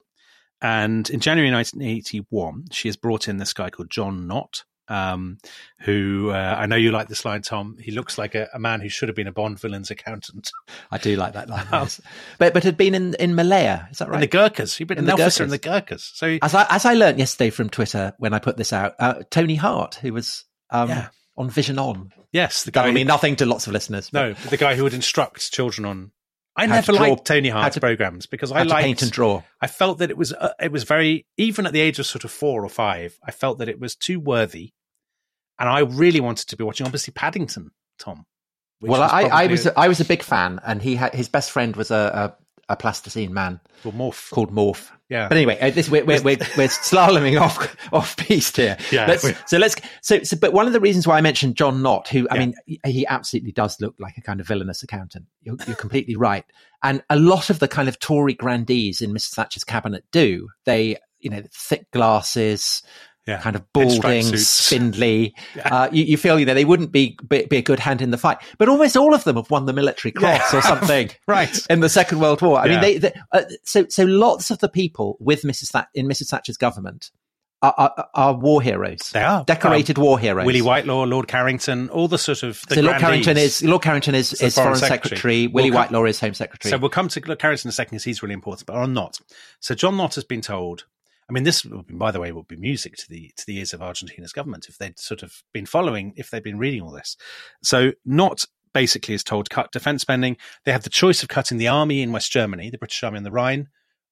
And in January nineteen eighty-one, she has brought in this guy called John Nott, um, who uh, I know you like this line, Tom. He looks like a, a man who should have been a Bond villain's accountant. I do like that line, yes. but but had been in, in Malaya, is that right? In the Gurkhas, he'd been in an the officer Gurkhas. in the Gurkhas. So he, as I as I learnt yesterday from Twitter when I put this out, uh, Tony Hart, who was um, Yeah. on Vision On. yes, the That guy. will mean nothing to lots of listeners. but No, the guy who would instruct children on. I How never to draw- liked Tony how Hart's to- programs because how I to liked paint and draw. I felt that it was uh, it was very, even at the age of sort of four or five, I felt that it was too worthy, and I really wanted to be watching obviously Paddington, Tom. which Well, was I, I probably was I was a big fan, and he had his best friend was a, a, a plasticine man a morph. called Morph. Yeah. But anyway, uh, this we're we're we're, we're slaloming off off piste here. Yeah. Let's, so let's so so. But one of the reasons why I mentioned John Nott, who I Yeah. mean, he, he absolutely does look like a kind of villainous accountant. You're, you're completely right. And a lot of the kind of Tory grandees in Missus Thatcher's cabinet do. They, you know, thick glasses. Yeah. Kind of Pinstripe balding, suits. spindly. Uh, you, you feel, you know, they wouldn't be, be be a good hand in the fight. But almost all of them have won the military cross Yeah. or something, Right. in the Second World War. I Yeah. mean, they, they uh, so so lots of the people with Missus That in Missus Thatcher's government are, are, are war heroes. They are. Decorated war heroes. Willie Whitelaw, Lord Carrington, all the sort of the so Lord grandees. Carrington is Lord Carrington is, the is Foreign, Foreign Secretary. Secretary. Willie We'll come- Whitelaw is Home Secretary. So we'll come to Lord Carrington in a second because he's really important, but on Nott. So John Nott has been told. I mean, this, will be, by the way, would be music to the to the ears of Argentina's government if they'd sort of been following, if they'd been reading all this. So Nott basically is told cut defence spending. They have the choice of cutting the army in West Germany, the British Army in the Rhine,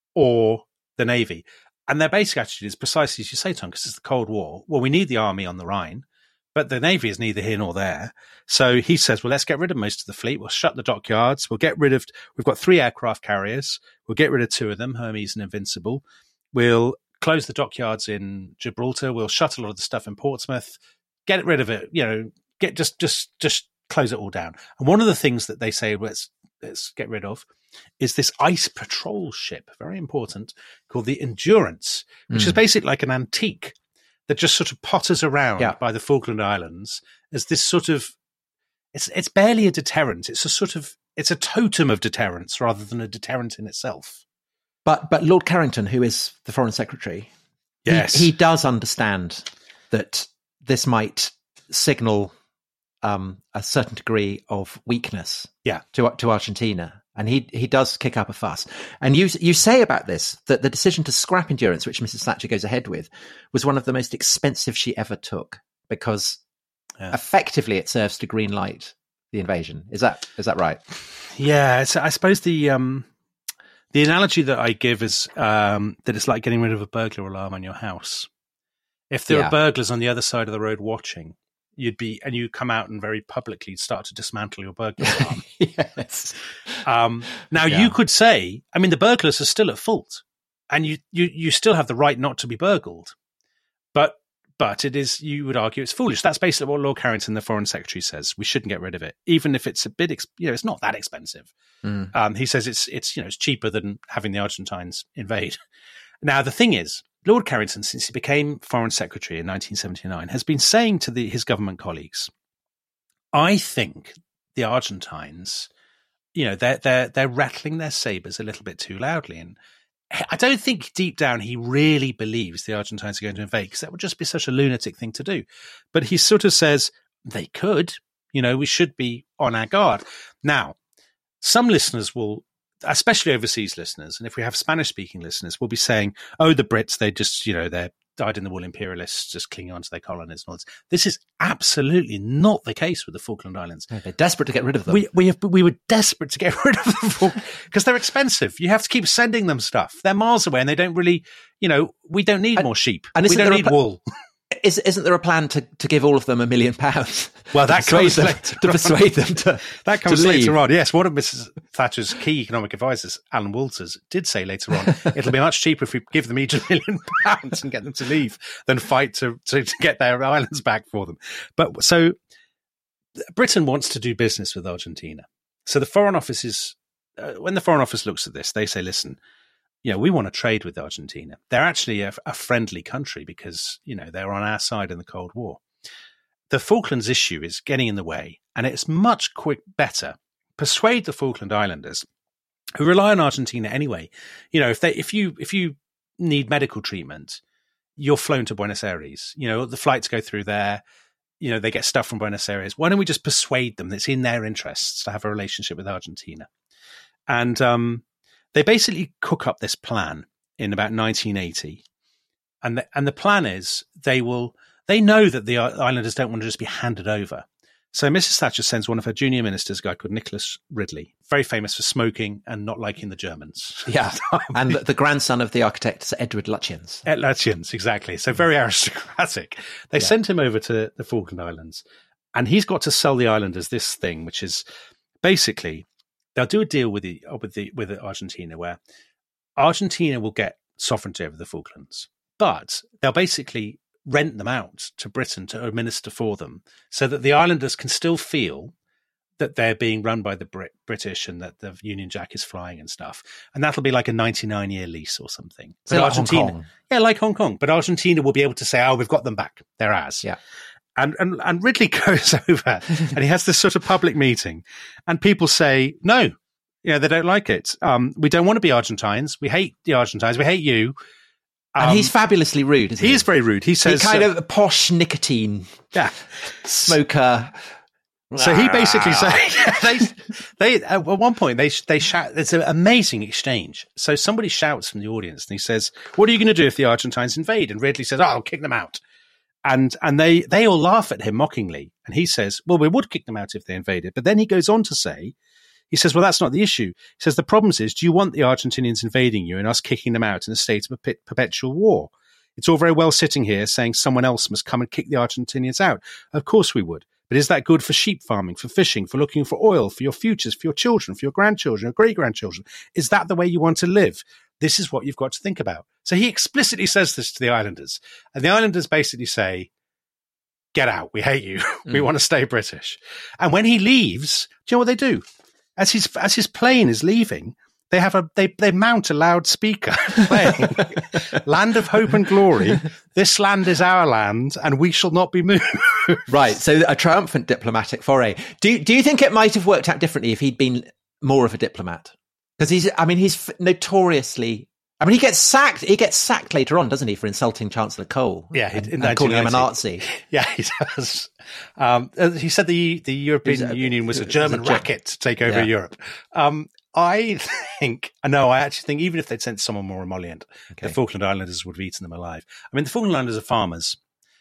or the Navy. And their basic attitude is precisely as you say, Tom, because it's the Cold War. Well, we need the army on the Rhine, but the Navy is neither here nor there. So he says, well, let's get rid of most of the fleet. We'll shut the dockyards. We'll get rid of, we've got three aircraft carriers. We'll get rid of two of them, Hermes and Invincible. We'll close the dockyards in Gibraltar. We'll shut a lot of the stuff in Portsmouth. Get rid of it. You know, get just just just close it all down. And one of the things that they say let's let's get rid of is this ice patrol ship, very important, called the Endurance, which Mm. is basically like an antique that just sort of potters around Yeah. by the Falkland Islands as this sort of. It's it's barely a deterrent. It's a sort of it's a totem of deterrence rather than a deterrent in itself. But but Lord Carrington, who is the Foreign Secretary, Yes. he, he does understand that this might signal um, a certain degree of weakness Yeah. to to Argentina, and he he does kick up a fuss. And you you say about this that the decision to scrap Endurance, which Missus Thatcher goes ahead with, was one of the most expensive she ever took because Yeah. effectively it serves to green light the invasion. Is that is that right? Yeah, it's, I suppose the um, the analogy that I give is um, that it's like getting rid of a burglar alarm on your house. If there Yeah. are burglars on the other side of the road watching, you'd be, and you come out and very publicly start to dismantle your burglar alarm. Yes. Um, now Yeah. you could say, I mean, the burglars are still at fault, and you, you you still have the right not to be burgled, but but it is, you would argue, it's foolish. That's basically what Lord Carrington, the Foreign Secretary, says. We shouldn't get rid of it, even if it's a bit, ex- you know, it's not that expensive. Mm. Um, he says it's it's you know it's cheaper than having the Argentines invade. Now the thing is, Lord Carrington, since he became Foreign Secretary in nineteen seventy-nine, has been saying to the, his government colleagues, "I think the Argentines, you know, they're they're they're rattling their sabers a little bit too loudly." And I don't think deep down he really believes the Argentines are going to invade, because that would just be such a lunatic thing to do. But he sort of says they could. You know, we should be on our guard. Now, some listeners will, especially overseas listeners, and if we have Spanish-speaking listeners, will be saying, "Oh, the Brits, they just, you know, they're dyed-in-the-wool imperialists just clinging on to their colonies and all this." This is absolutely not the case with the Falkland Islands. No, they're desperate to get rid of them. We we have, we were desperate to get rid of them because they're expensive. You have to keep sending them stuff. They're miles away, and they don't really, you know, we don't need And- more sheep. and We isn't don't there a need pla- wool. Is, isn't there a plan to, to give all of them a million pounds? Well, that to persuade comes them, later to on. persuade them to That comes to leave. later on. Yes, one of Missus Thatcher's key economic advisors, Alan Walters, did say later on, it'll be much cheaper if we give them each a million pounds and get them to leave than fight to, to, to get their islands back for them. But so Britain wants to do business with Argentina. So the Foreign Office is, uh, when the Foreign Office looks at this, they say, listen, you know, we want to trade with Argentina. They're actually a, a friendly country because, you know, they're on our side in the Cold War. The Falklands issue is getting in the way, and it's much quick better persuade the Falkland Islanders, who rely on Argentina anyway. You know, if they if you if you need medical treatment, you're flown to Buenos Aires. You know, the flights go through there. You know, they get stuff from Buenos Aires. Why don't we just persuade them that it's in their interests to have a relationship with Argentina? And um, they basically cook up this plan in about nineteen eighty. And the, and the plan is they will, they know that the Islanders don't want to just be handed over. So Missus Thatcher sends one of her junior ministers, a guy called Nicholas Ridley, very famous for smoking and not liking the Germans. Yeah, and the grandson of the architect Sir Edward Lutyens. Ed Lutyens, exactly. So very aristocratic. They yeah. sent him over to the Falkland Islands, and he's got to sell the Islanders this thing, which is basically they'll do a deal with the with the with Argentina, where Argentina will get sovereignty over the Falklands, but they'll basically rent them out to Britain to administer for them, so that the Islanders can still feel that they're being run by the Brit- British and that the Union Jack is flying and stuff. And that'll be like a ninety-nine year lease or something. So but like Argentina, Hong Kong. Yeah, like Hong Kong. But Argentina will be able to say, oh, we've got them back. They're ours. Yeah. And, and, and Ridley goes over and he has this sort of public meeting, and people say, no, yeah, they don't like it. Um, we don't want to be Argentines. We hate the Argentines. We hate you. Um, and he's fabulously rude, isn't he? He is very rude. He says... He's kind uh, of a posh nicotine yeah. smoker. So he basically said... they, they, at one point, they they shout... It's an amazing exchange. So somebody shouts from the audience and he says, what are you going to do if the Argentines invade? And Ridley says, oh, I'll kick them out. And and they, they all laugh at him mockingly. And he says, well, we would kick them out if they invaded. But then he goes on to say... He says, well, that's not the issue. He says, the problem is, do you want the Argentinians invading you and us kicking them out in a state of a perpetual war? It's all very well sitting here saying someone else must come and kick the Argentinians out. Of course we would. But is that good for sheep farming, for fishing, for looking for oil, for your futures, for your children, for your grandchildren, your great-grandchildren? Is that the way you want to live? This is what you've got to think about. So he explicitly says this to the Islanders. And the Islanders basically say, get out. We hate you. Mm. We want to stay British. And when he leaves, do you know what they do? As his as his plane is leaving, they have a they they mount a loudspeaker playing "Land of Hope and Glory." This land is our land, and we shall not be moved. Right. So a triumphant diplomatic foray. Do do you think it might have worked out differently if he'd been more of a diplomat? Because he's I mean he's notoriously. I mean, he gets sacked. He gets sacked later on, doesn't he, for insulting Chancellor Cole? Yeah, and, in and calling him a Nazi. Yeah, he does. Um, he said the the European a, Union was a German was a racket to take over yeah. Europe. Um, I think, no, I actually think even if they'd sent someone more emollient, okay. the Falkland Islanders would have eaten them alive. I mean, the Falkland Islanders are farmers,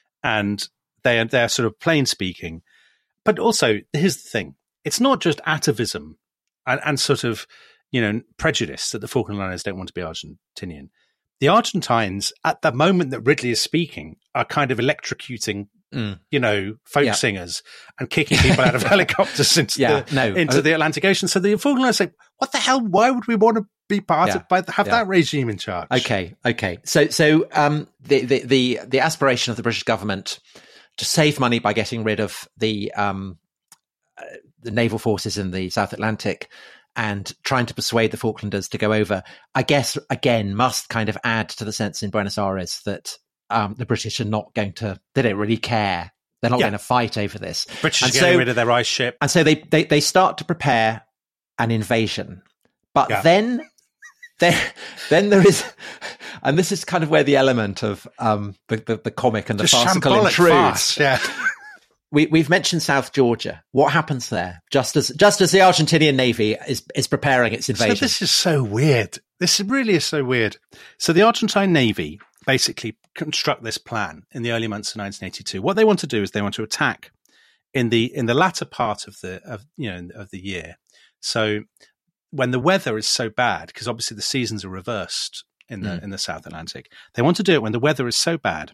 and they are they're sort of plain speaking. But also, here's the thing: it's not just atavism and, and sort of. You know, prejudice that the Falkland Islanders don't want to be Argentinian. The Argentines, at the moment that Ridley is speaking, are kind of electrocuting, mm. you know, folk yeah. singers and kicking people out of helicopters into, yeah, the, no. into the Atlantic Ocean. So the Falkland Islanders say, what the hell? Why would we want to be part yeah. of, by, have yeah. that regime in charge? Okay, okay. So, so um, the, the, the, the aspiration of the British government to save money by getting rid of the, um, uh, the naval forces in the South Atlantic and trying to persuade the Falklanders to go over, I guess, again, must kind of add to the sense in Buenos Aires that um, the British are not going to, they don't really care. They're not yeah. going to fight over this. British and are getting so, rid of their ice ship. And so they, they, they start to prepare an invasion. But yeah. then, then, then there is, and this is kind of where the element of um, the, the, the comic and the, the farcical intrudes. Yeah. We, we've mentioned South Georgia. What happens there? Just as just as the Argentinian Navy is is preparing its invasion. So this is so weird. This really is so weird. So the Argentine Navy basically construct this plan in the early months of nineteen eighty-two. What they want to do is they want to attack in the in the latter part of the of you know of the year. So when the weather is so bad, because obviously the seasons are reversed in the mm. in the South Atlantic, they want to do it when the weather is so bad.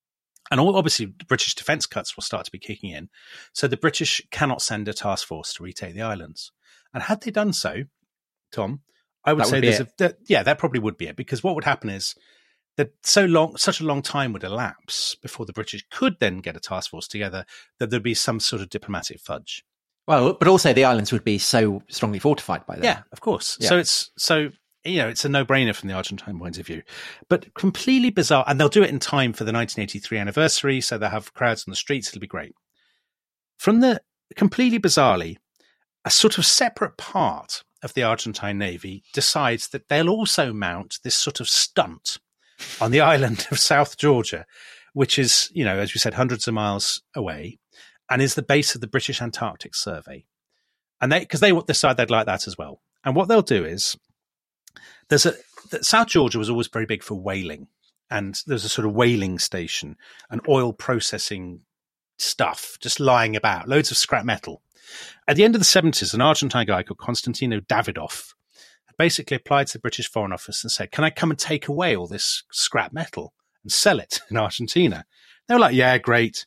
And obviously, British defence cuts will start to be kicking in. So the British cannot send a task force to retake the islands. And had they done so, Tom, I would that say would there's a, that, yeah, that probably would be it. Because what would happen is that so long, such a long time would elapse before the British could then get a task force together that there'd be some sort of diplomatic fudge. Well, but also the islands would be so strongly fortified by then. Yeah, of course. Yeah. So it's so. You know, it's a no-brainer from the Argentine point of view, but completely bizarre. And they'll do it in time for the nineteen eighty-three anniversary, so they'll have crowds on the streets. It'll be great. From the completely bizarrely, a sort of separate part of the Argentine Navy decides that they'll also mount this sort of stunt on the island of South Georgia, which is, you know, as we said, hundreds of miles away, and is the base of the British Antarctic Survey. And they, because they decide they'd like that as well. And what they'll do is, there's a South Georgia was always very big for whaling, and there's a sort of whaling station and oil processing stuff just lying about, loads of scrap metal. At the end of the seventies, an Argentine guy called Constantino Davidoff basically applied to the British Foreign Office and said, can I come and take away all this scrap metal and sell it in Argentina? They were like, yeah, great.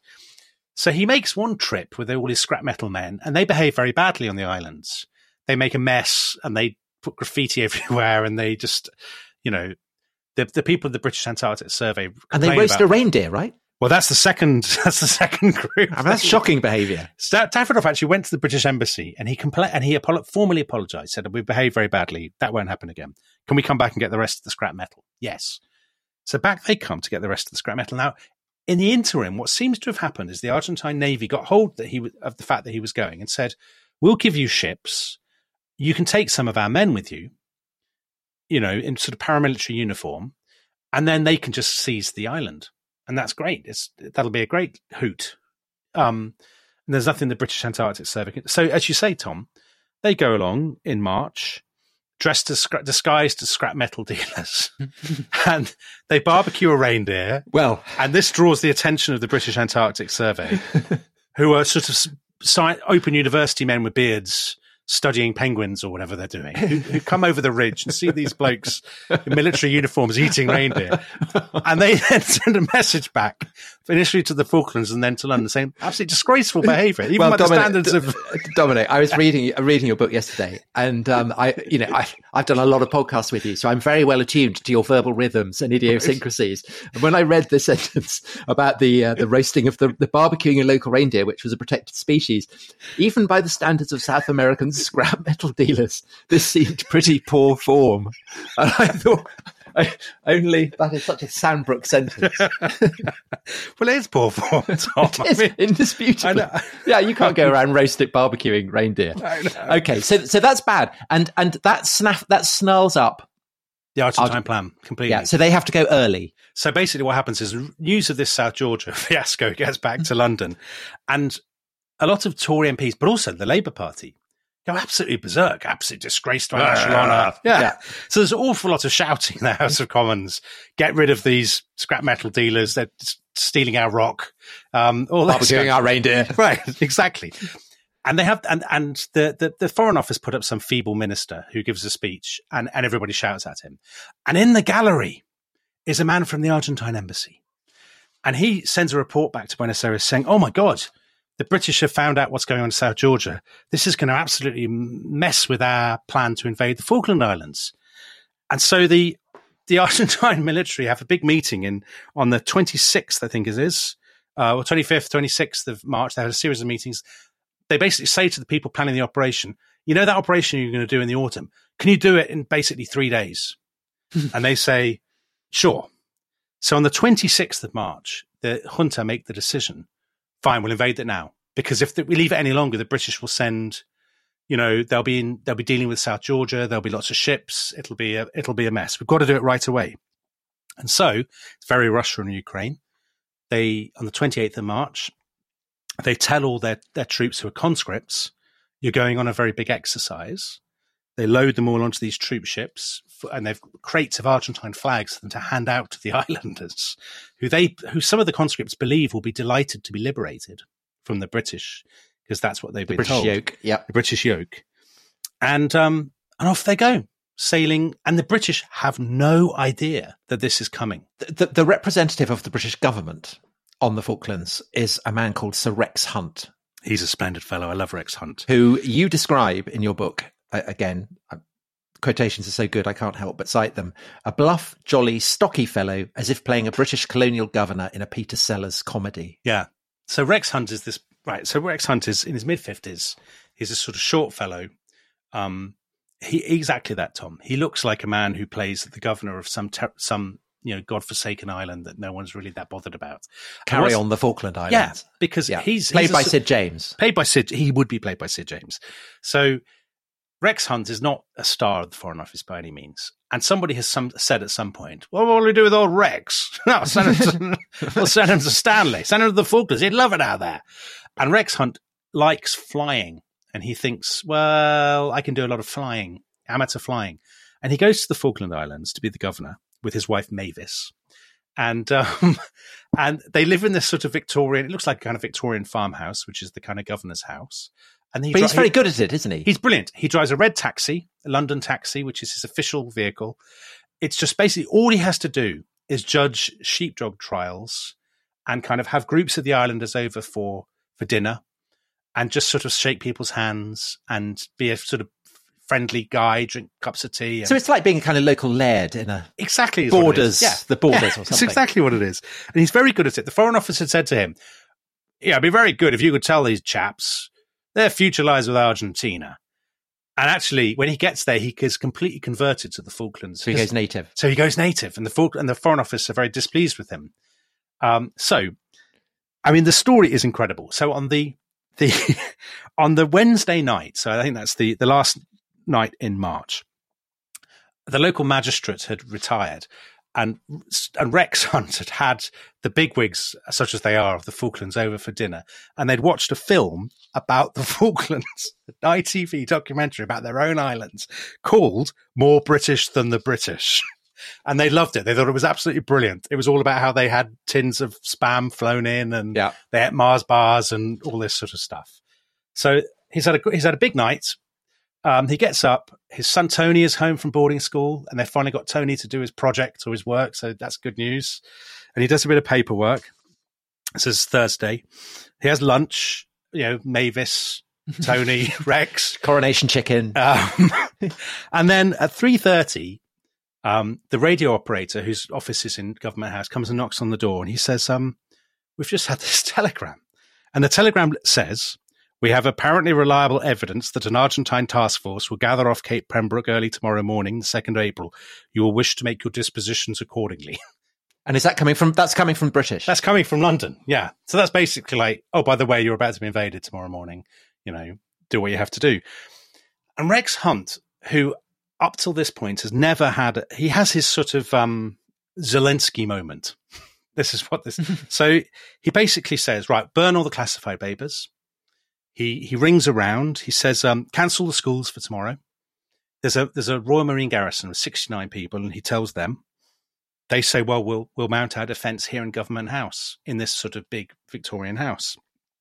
So he makes one trip with all his scrap metal men, and they behave very badly on the islands. They make a mess, and they put graffiti everywhere, and they just, you know, the the people of the British Antarctic Survey, and they roast a reindeer, right? Well, that's the second. That's the second group. I mean, that's shocking behaviour. Davidoff actually went to the British Embassy, and he compla- and he apolo- formally apologised. Said, "We behaved very badly. That won't happen again. Can we come back and get the rest of the scrap metal?" Yes. So back they come to get the rest of the scrap metal. Now, in the interim, what seems to have happened is the Argentine Navy got hold that he w- of the fact that he was going and said, "We'll give you ships. You can take some of our men with you, you know, in sort of paramilitary uniform, and then they can just seize the island." And that's great. It's, that'll be a great hoot. Um, and there's nothing the British Antarctic Survey can. So, as you say, Tom, they go along in March, dressed as scra- disguised as scrap metal dealers, and they barbecue a reindeer. Well, and this draws the attention of the British Antarctic Survey, who are sort of sci- open university men with beards, studying penguins or whatever they're doing, who, who come over the ridge and see these blokes in military uniforms eating reindeer. And they then send a message back, initially to the Falklands and then to London, saying absolutely disgraceful behaviour, even well, by Dominic, the standards of... Dominic, I was reading reading your book yesterday, and um, I, you know, I, I've done a lot of podcasts with you, so I'm very well attuned to your verbal rhythms and idiosyncrasies. And when I read the sentence about the uh, the roasting of the, the barbecuing a local reindeer, which was a protected species, even by the standards of South American scrap metal dealers, this seemed pretty poor form. And I thought, I, only that is such a Sandbrook sentence. Well, it is poor form, Tom. It is, I mean, indisputably. Yeah, you can't go around roasting barbecuing reindeer. Okay, so so that's bad, and and that snaff that snarls up the Argentine Argent- plan completely. Yeah, so they have to go early. So basically, what happens is news of this South Georgia fiasco gets back to London, and a lot of Tory M Ps, but also the Labour Party, go absolutely berserk, absolutely disgraced our national honour. Yeah. yeah. So there's an awful lot of shouting in the House of Commons. Get rid of these scrap metal dealers. They're stealing our rock. Um, all that Barbecuing stuff. our reindeer. Right, exactly. And they have, and, and the, the, the Foreign Office put up some feeble minister who gives a speech, and, and everybody shouts at him. And in the gallery is a man from the Argentine embassy. And he sends a report back to Buenos Aires saying, oh my God, the British have found out what's going on in South Georgia. This is going to absolutely mess with our plan to invade the Falkland Islands. And so the the Argentine military have a big meeting in on the twenty-sixth, I think it is, uh, or twenty-fifth, twenty-sixth of March. They had a series of meetings. They basically say to the people planning the operation, you know that operation you're going to do in the autumn, can you do it in basically three days? And they say, sure. So on the twenty-sixth of March, the junta make the decision, fine, we'll invade it now. Because if the, we leave it any longer, the British will send, you know, they'll be in, they'll be dealing with South Georgia. There'll be lots of ships. It'll be a, it'll be a mess. We've got to do it right away. And so it's very Russia and Ukraine. They, on the twenty-eighth of March, they tell all their, their troops who are conscripts, you're going on a very big exercise. They load them all onto these troop ships, and they've crates of Argentine flags for them to hand out to the islanders, who they, who some of the conscripts believe will be delighted to be liberated from the British, because that's what they've The been British told. yoke, yeah. The British yoke. And, um, and off they go, sailing. And the British have no idea that this is coming. The, the, the representative of the British government on the Falklands is a man called Sir Rex Hunt. He's a splendid fellow. I love Rex Hunt. Who Who you describe in your book, uh, again, uh, quotations are so good I can't help but cite them, a bluff, jolly, stocky fellow, as if playing a British colonial governor in a Peter Sellers comedy. Yeah. So Rex Hunt is this, right. So Rex Hunt is in his mid fifties. He's a sort of short fellow. Um, he exactly that, Tom. He looks like a man who plays the governor of some ter- some you know, godforsaken island that no one's really that bothered about. Carry on the Falkland Islands. Yeah, because yeah. he's played he's by a, Sid James. Played by Sid. He would be played by Sid James. So Rex Hunt is not a star of the Foreign Office by any means. And somebody has some, said at some point, well, what will we do with old Rex? No, send him to, we'll send him to Stanley. Send him to the Falklands. He'd love it out there. And Rex Hunt likes flying. And he thinks, well, I can do a lot of flying, amateur flying. And he goes to the Falkland Islands to be the governor with his wife, Mavis. And um, and they live in this sort of Victorian, it looks like a kind of Victorian farmhouse, which is the kind of governor's house. And he but he's dri- very he, good at it, isn't he? He's brilliant. He drives a red taxi, a London taxi, which is his official vehicle. It's just basically all he has to do is judge sheepdog trials and kind of have groups of the islanders over for, for dinner and just sort of shake people's hands and be a sort of friendly guy, drink cups of tea. And so it's like being a kind of local laird in a exactly borders, yeah. the borders yeah, or something. It's exactly what it is. And he's very good at it. The Foreign Office had said to him, yeah, it'd be very good if you could tell these chaps their future lies with Argentina. And actually, when he gets there, he is completely converted to the Falklands. So he goes native. So he goes native, and the Falk- and the Foreign Office are very displeased with him. Um, so, I mean, the story is incredible. So on the the on the Wednesday night, so I think that's the the last night in March, the local magistrate had retired, and and Rex Hunt had had the bigwigs, such as they are, of the Falklands over for dinner, and they'd watched a film about the Falklands, an I T V documentary about their own islands called More British Than the British. And they loved it. They thought it was absolutely brilliant. It was all about how they had tins of spam flown in and yeah. they ate Mars bars and all this sort of stuff. So he's had a, he's had a big night. Um, he gets up. His son Tony is home from boarding school, and they finally got Tony to do his project or his work, so that's good news. And he does a bit of paperwork. This is Thursday. He has lunch. You know, Mavis, Tony, Rex, coronation chicken, um, and then at three thirty, um, the radio operator, whose office is in Government House, comes and knocks on the door, and he says, "Um, we've just had this telegram," and the telegram says, "We have apparently reliable evidence that an Argentine task force will gather off Cape Pembroke early tomorrow morning, the second of April. You will wish to make your dispositions accordingly." And is that coming from, that's coming from British? That's coming from London, yeah. So that's basically like, oh, by the way, you're about to be invaded tomorrow morning. You know, do what you have to do. And Rex Hunt, who up till this point has never had, he has his sort of um, Zelensky moment. This is what this, so he basically says, right, burn all the classified papers. He he rings around. He says, um, cancel the schools for tomorrow. There's a there's a Royal Marine garrison of sixty-nine people, and he tells them. They say, well, we'll we'll mount our defence here in Government House, in this sort of big Victorian house.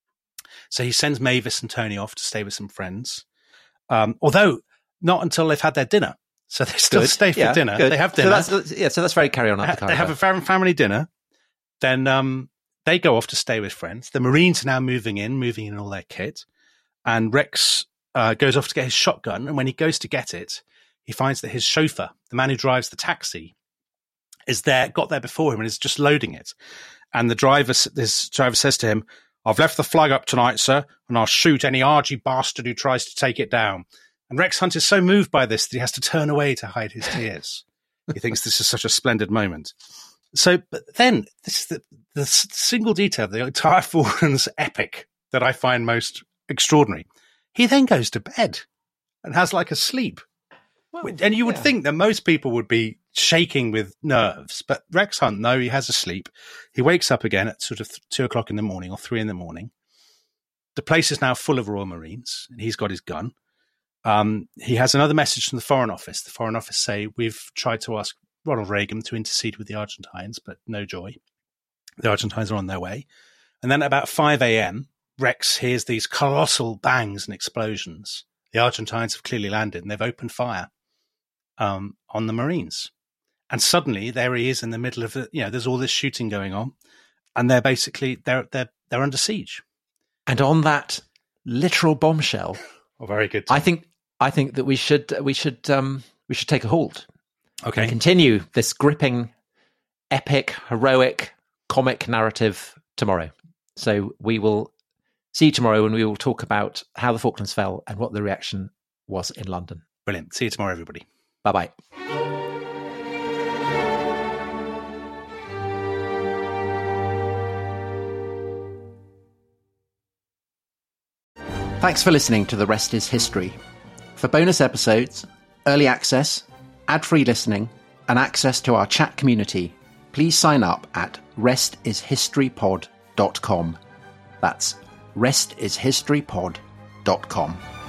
So he sends Mavis and Tony off to stay with some friends, um, although not until they've had their dinner. So they still good. stay for yeah, dinner. Good. They have dinner. So that's, yeah, so that's very carry on. Up the they have a fam- family dinner. Then um, they go off to stay with friends. The Marines are now moving in, moving in all their kit. And Rex uh, goes off to get his shotgun. And when he goes to get it, he finds that his chauffeur, the man who drives the taxi, is there, got there before him and is just loading it. And the driver, this driver says to him, "I've left the flag up tonight, sir, and I'll shoot any argy bastard who tries to take it down." And Rex Hunt is so moved by this that he has to turn away to hide his tears. He thinks this is such a splendid moment. So, but then, this is the, the single detail of the entire Falklands epic that I find most extraordinary. He then goes to bed and has like a sleep. Well, and you would yeah. think that most people would be shaking with nerves, but Rex Hunt, no, he has a sleep. He wakes up again at sort of two o'clock in the morning or three in the morning. The place is now full of Royal Marines, and he's got his gun. Um, he has another message from the Foreign Office. The Foreign Office say, we've tried to ask Ronald Reagan to intercede with the Argentines, but no joy. The Argentines are on their way. And then at about five a.m., Rex hears these colossal bangs and explosions. The Argentines have clearly landed, and they've opened fire um, on the Marines. And suddenly, there he is in the middle of it. You know, there's all this shooting going on, and they're basically they're they're they're under siege. And on that literal bombshell, oh, very good. I think I think that we should we should um, we should take a halt. Okay, and continue this gripping, epic, heroic, comic narrative tomorrow. So we will see you tomorrow, and we will talk about how the Falklands fell and what the reaction was in London. Brilliant. See you tomorrow, everybody. Bye bye. Thanks for listening to The Rest is History. For bonus episodes, early access, ad-free listening, and access to our chat community, please sign up at rest is history pod dot com. That's rest is history pod dot com.